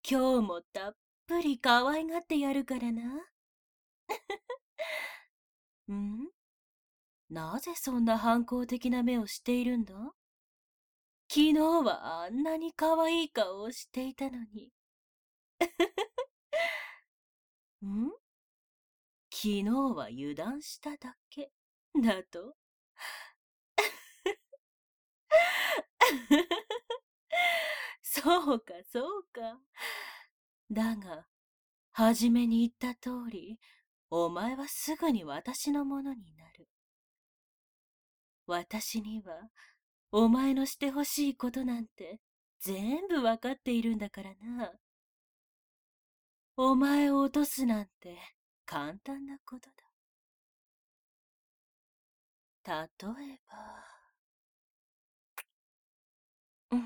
今日もたっぷり可愛がってやるからな。んなぜそんな反抗的な目をしているんだ？昨日はあんなに可愛い顔をしていたのに。ん昨日は油断しただけ。だとそうか、そうか。だが、はじめに言った通り、お前はすぐに私のものになる。私には、お前のしてほしいことなんて、全部わかっているんだからな。お前を落とすなんて、簡単なことだ。例えば、うん、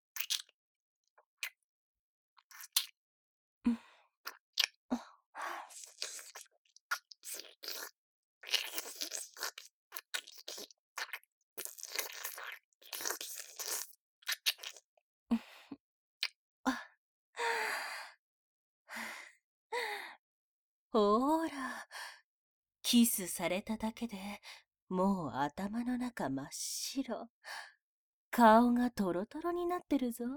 うん、うん、あ、ほーら、キスされただけで、もう頭の中真っ白。顔がトロトロになってるぞ。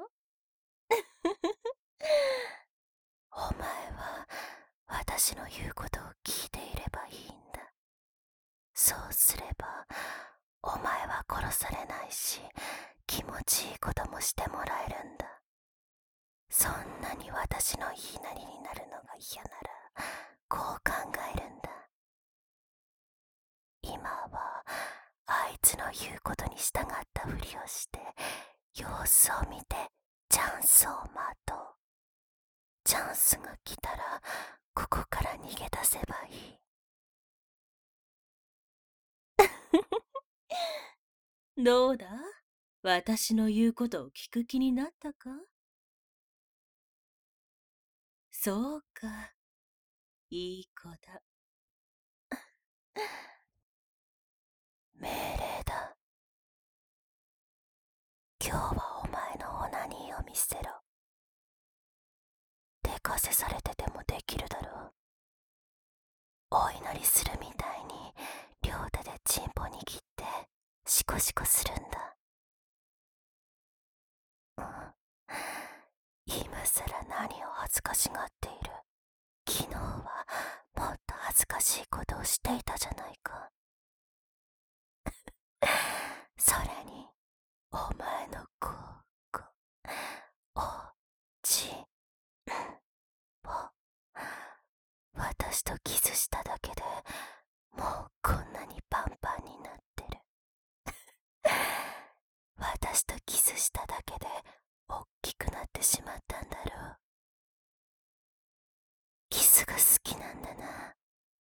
お前は私の言うことを聞いていればいいんだ。そうすればお前は殺されないし、気持ちいいこともしてもらえるんだ。そんなに私の言いなりになるのが嫌なら、こう考えるんだ。今はあいつの言うことに従ったふりをして、様子を見てチャンスを待とう。チャンスが来たらここから逃げ出せばいい。どうだ？私の言うことを聞く気になったか？そうか、いい子だ。命令だ。今日はお前のオナニーを見せろ。手風されててもできるだろう。お祈りするみたいに両手でチンポ握ってシコシコするんだ。うん。今さら何を恥ずかしがっている。昨日はもっと恥ずかしいことをしていたじゃないか。それにお前のこおちんぽ、私とキスしただけでもうこんなにパンパンになってる。私とキスしただけでおっきくなってしまったんだろう。キスが好きなんだな。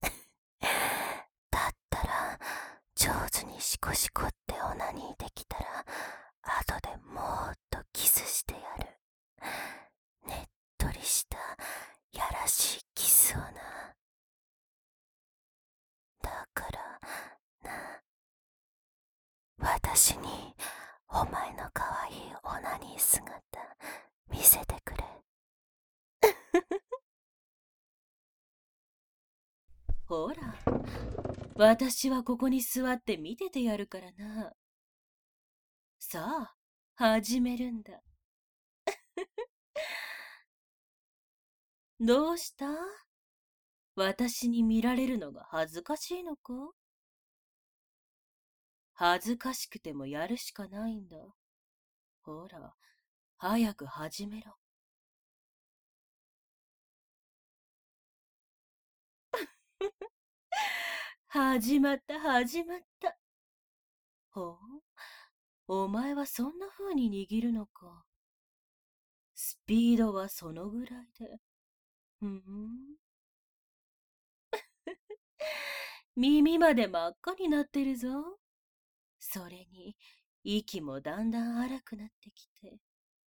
だったら上手にシコシコってオナニーできたら、後でもっとキスしてやる。ねっとりしたやらしいキスをな。だからな、私にお前のかわいいオナニー姿見せてくれ。ほら、私はここに座って見ててやるからな。さあ、始めるんだ。どうした？私に見られるのが恥ずかしいのか？恥ずかしくてもやるしかないんだ。ほら、早く始めろ。始まった、始まった。ほう、お前はそんな風に握るのか。スピードはそのぐらいで。ふん。耳まで真っ赤になってるぞ。それに、息もだんだん荒くなってきて。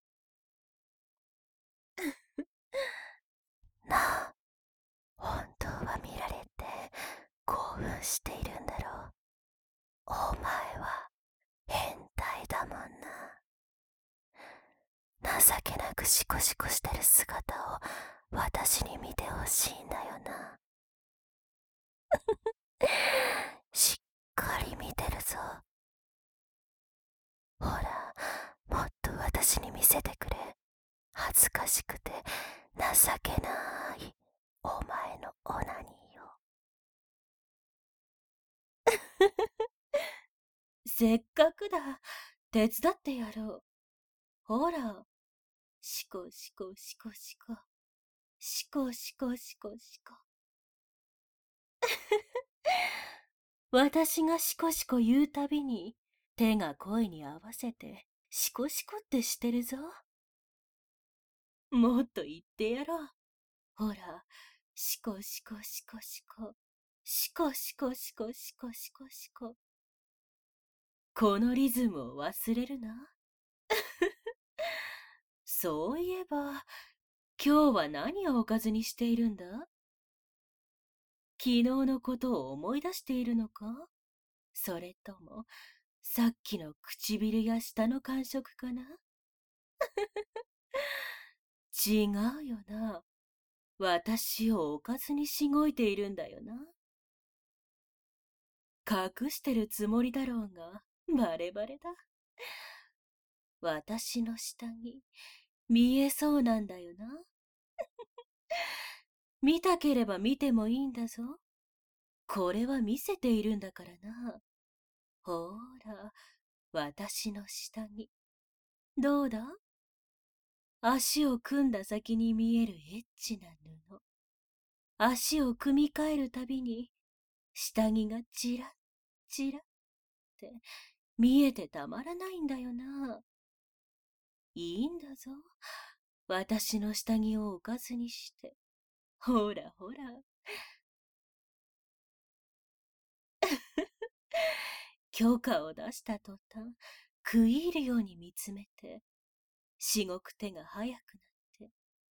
なあ、本当は見られて興奮しているんだろう。お前は変態だもんな。 けなくシコシコしてる姿を私に見てほしいんだよな。しっかり見てるぞ。ほら、もっと私に見せてくれ。恥ずかしくて情けないお前のオナニーよ。せっかくだ。手伝ってやろう。ほら、シコシコシコシコ。シコシコシコシコ。私がシコシコ言うたびに手が声に合わせてシコシコってしてるぞ。もっと言ってやろう。ほら、シコシコシコシコ。シコシコシコシコシコシコ。このリズムを忘れるな。そういえば、今日は何をおかずにしているんだ？昨日のことを思い出しているのか？それとも、さっきの唇や舌の感触かな？違うよな。私をおかずにしごいているんだよな。隠してるつもりだろうが、バレバレだ。私の下着、見えそうなんだよな。見たければ見てもいいんだぞ。これは見せているんだからな。ほーら、私の下着。どうだ？足を組んだ先に見えるエッチな布。足を組み替えるたびに、下着がチラッチラッって見えてたまらないんだよな。いいんだぞ。私の下着をおかずにして。ほらほら。許可を出した途端、食い入るように見つめて、しごく手が速くなって。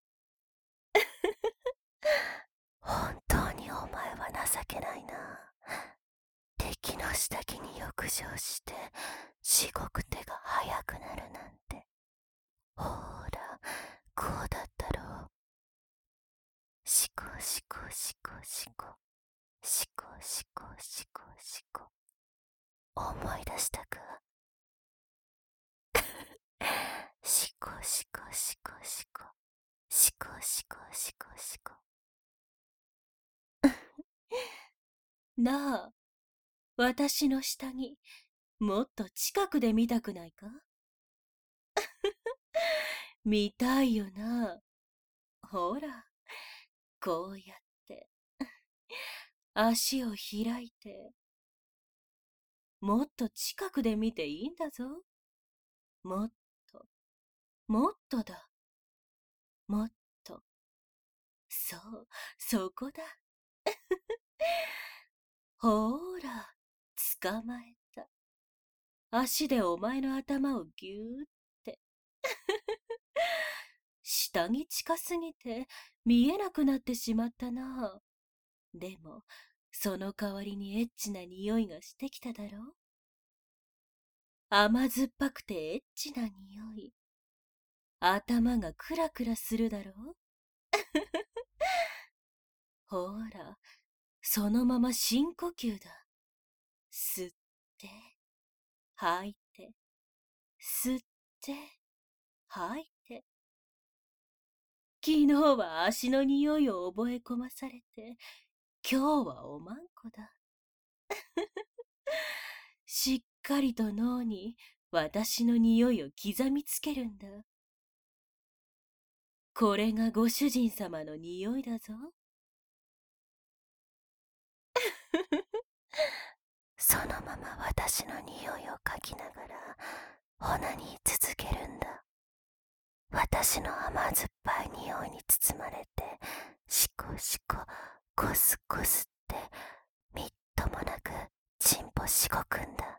本当にお前は情けないな。敵の下着に浴場して、しごく手が速くなるなんて。ほら、こうだったろう。シコシコシコシコ。シコシコシコシコ。思い出したか？シコシコシコシコ。シコシコシコシコ。なあ、私の下着、もっと近くで見たくないか？見たいよな。ほら、こうやって、足を開いて、もっと近くで見ていいんだぞ。もっと、もっとだ。もっと。そう、そこだ。ほーら、捕まえた。足でお前の頭をぎゅーって。下に近すぎて見えなくなってしまったな。でも、その代わりにエッチな匂いがしてきただろう？甘酸っぱくてエッチな匂い。頭がクラクラするだろう？ほら、そのまま深呼吸だ。吸って、吐いて、吸って、吐いて。昨日は足の匂いを覚え込まされて、今日はおまんこだ。しっかりと脳に私の匂いを刻みつけるんだ。これがご主人様の匂いだぞ。そのまま私の匂いを嗅ぎながらオナニー続けるんだ。私の甘酸っぱい匂いに包まれて、シコシココスコスってみっともなくチンポしごくんだ。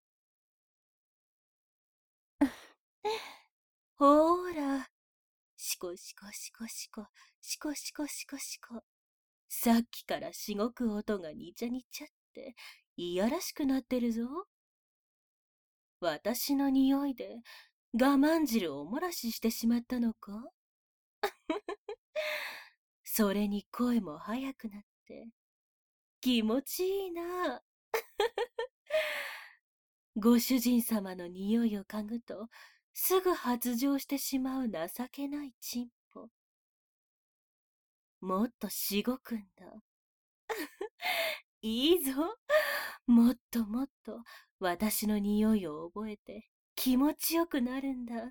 ほーら、シコシコシコシコ、シコシコシコシコ。さっきからしごく音がにちゃにちゃって、いやらしくなってるぞ。私の匂いで我慢汁をお漏らししてしまったのか？それに声も速くなって気持ちいいな。ご主人様の匂いを嗅ぐとすぐ発情してしまう情けないチンポ。もっとしごくんだ。いいぞ。もっともっと私の匂いを覚えて気持ちよくなるんだ。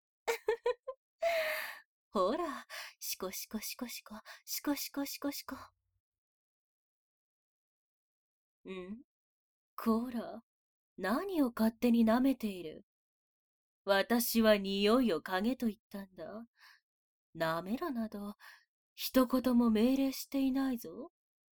ほら、シコシコシコシコ、シコシコシコシコ。こら、何を勝手に舐めている。私は匂いを嗅げと言ったんだ。舐めろなど、一言も命令していないぞ。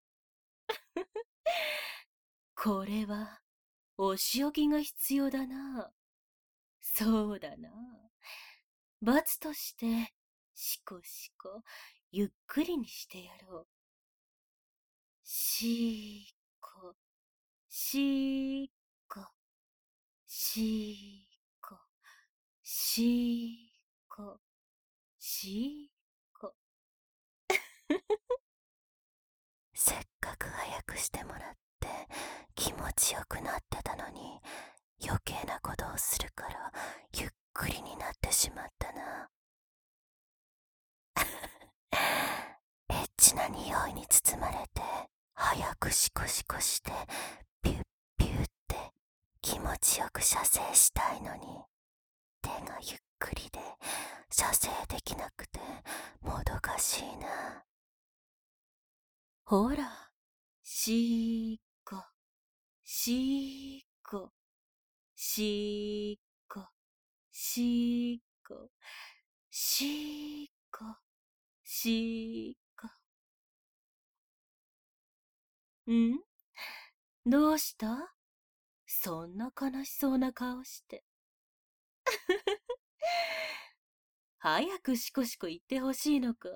これは、お仕置きが必要だな。そうだな。罰として、シコシコ、ゆっくりにしてやろう。しーこ、しーこ、しーこ、しーこ、しーこ。せっかく早くしてもらって気持ちよくなってたのに、余計なことをするからゆっくりになってしまったな。エッチな匂いに包まれて早くシコシコしてピュッピュッって気持ちよく射精したいのに、手がゆっくりで射精できなくてもどかしいな。ほら、しーこ、しーこ、しーこ、しーこ、しーこ、しーこ。ん？どうした？そんな悲しそうな顔して。早くシコシコ言ってほしいのか？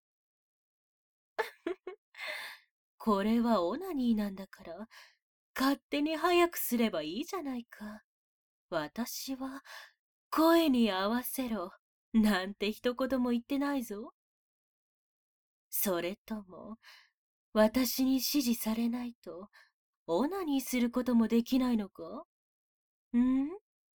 これはオナニーなんだから、勝手に早くすればいいじゃないか。私は、声に合わせろ、なんて一言も言ってないぞ。それとも、私に指示されないと、オナニーすることもできないのか？ん？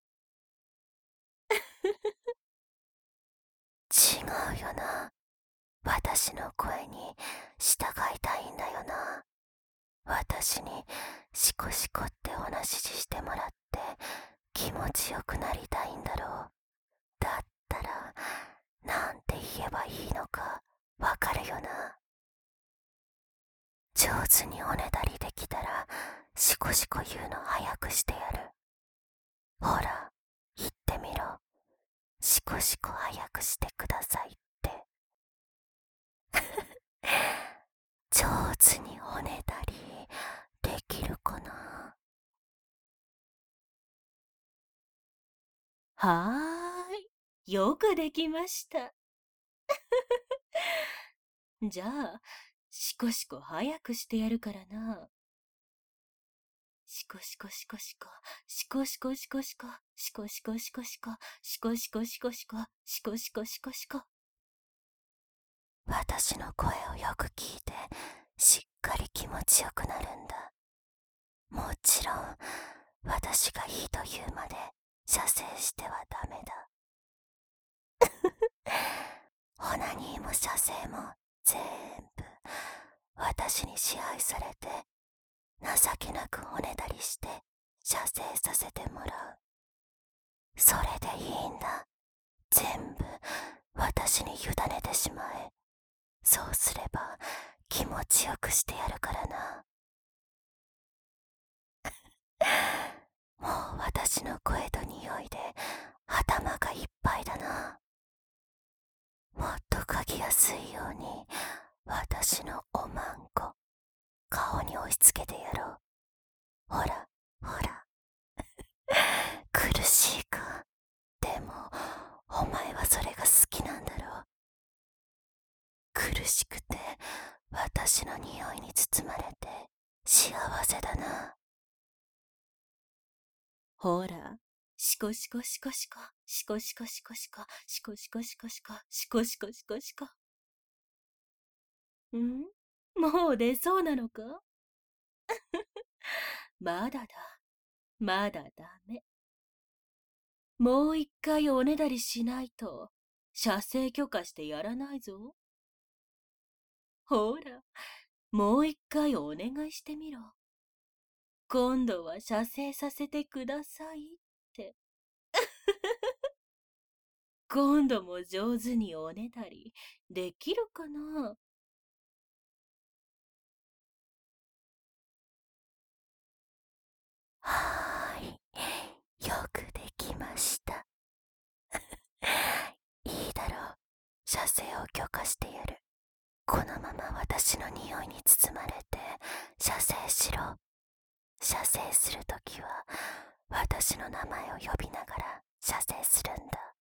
違うよな。私の声に従いたいんだよな。私にシコシコっておなししてもらって気持ちよくなりたいんだろう。だったら、なんて言えばいいのかわかるよな。上手におねだりできたらシコシコ言うの早くしてやる。ほら、言ってみろ。シコシコ早くしてくださいって。上手におねだりできるかな？はーい。よくできました。じゃあ、シコシコ早くしてやるからな。シコシコシコシコ、シコシコシコシコ、シコシコシコシコ、シコシコシコシコ、シコシコシコシコ。私の声をよく聞いて、しっかり気持ちよくなるんだ。もちろん、私がいいと言うまで射精してはダメだ。オナニーも射精も全部私に支配されて、情けなくおねだりして射精させてもらう。それでいいんだ。全部私に委ねてしまえ。そうすれば気持ちよくしてやるからな。もう私の声と匂いで頭がいっぱいだな。もっと嗅ぎやすいように私のおまんこ顔に押し付けてやろう。ほらほら。苦しいか？でもお前はそれが好きなんだろう。苦しくて私の匂いに包まれて幸せだな。ほら、 シコシコシコシコ、シコシコシコシコ、シコシコシコシコ、シコシコシコシコ。んもう出そうなのか？まだだ。まだダメ。もう一回おねだりしないと、射精許可してやらないぞ。ほら、もう一回お願いしてみろ。今度は射精させてくださいって。今度も上手におねだりできるかな？はーい。よくできました。いいだろう。射精を許可してやる。このまま私の匂いに包まれて射精しろ。射精するときは私の名前を呼びながら射精するんだ。